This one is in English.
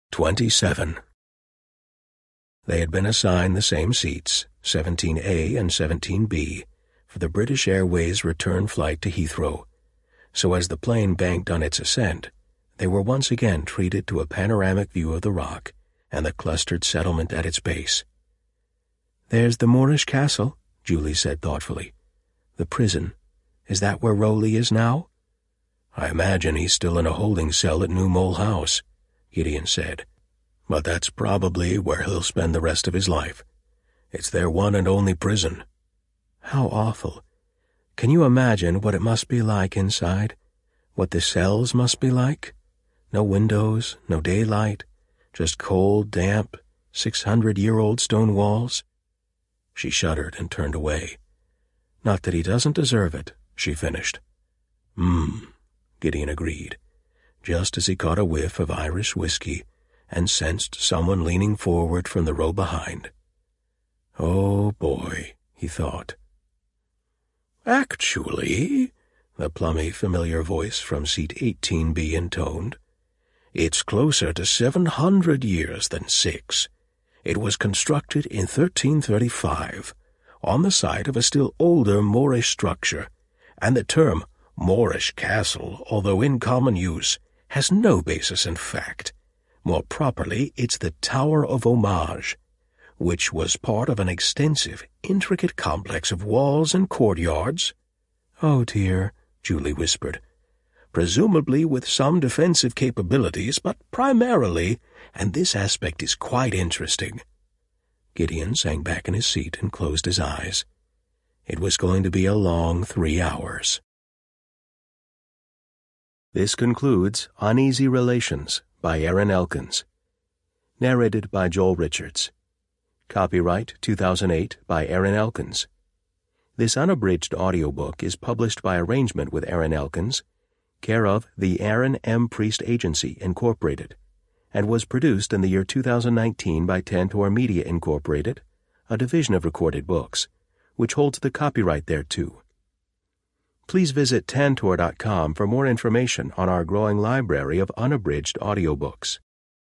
27. They had been assigned the same seats, 17A and 17B, for the British Airways return flight to Heathrow, so as the plane banked on its ascent, they were once again treated to a panoramic view of the rock and the clustered settlement at its base. "There's the Moorish castle," Julie said thoughtfully. "The prison. Is that where Rowley is now?" "I imagine he's still in a holding cell at New Mole House," Gideon said. "But that's probably where he'll spend the rest of his life. It's their one and only prison." "How awful. Can you imagine what it must be like inside? What the cells must be like? No windows, no daylight, just cold, damp, 600-year-old stone walls." She shuddered and turned away. "Not that he doesn't deserve it," she finished. Gideon agreed, just as he caught a whiff of Irish whiskey and sensed someone leaning forward from the row behind. "Oh, boy," he thought. "Actually," the plummy, familiar voice from seat 18B intoned, "it's closer to 700 years than 6. It was constructed in 1335, on the site of a still older Moorish structure, and the term Moorish castle, although in common use, has no basis in fact. More properly, it's the Tower of Homage, which was part of an extensive, intricate complex of walls and courtyards." "Oh, dear," Julie whispered. "Presumably with some defensive capabilities, but primarily, and this aspect is quite interesting." Gideon sank back in his seat and closed his eyes. It was going to be a long 3 hours. This concludes Uneasy Relations by Aaron Elkins. Narrated by Joel Richards. Copyright 2008 by Aaron Elkins. This unabridged audiobook is published by arrangement with Aaron Elkins, care of the Aaron M. Priest Agency, Incorporated, and was produced in the year 2019 by Tantor Media, Incorporated, a division of Recorded Books, which holds the copyright thereto. Please visit Tantor.com for more information on our growing library of unabridged audiobooks.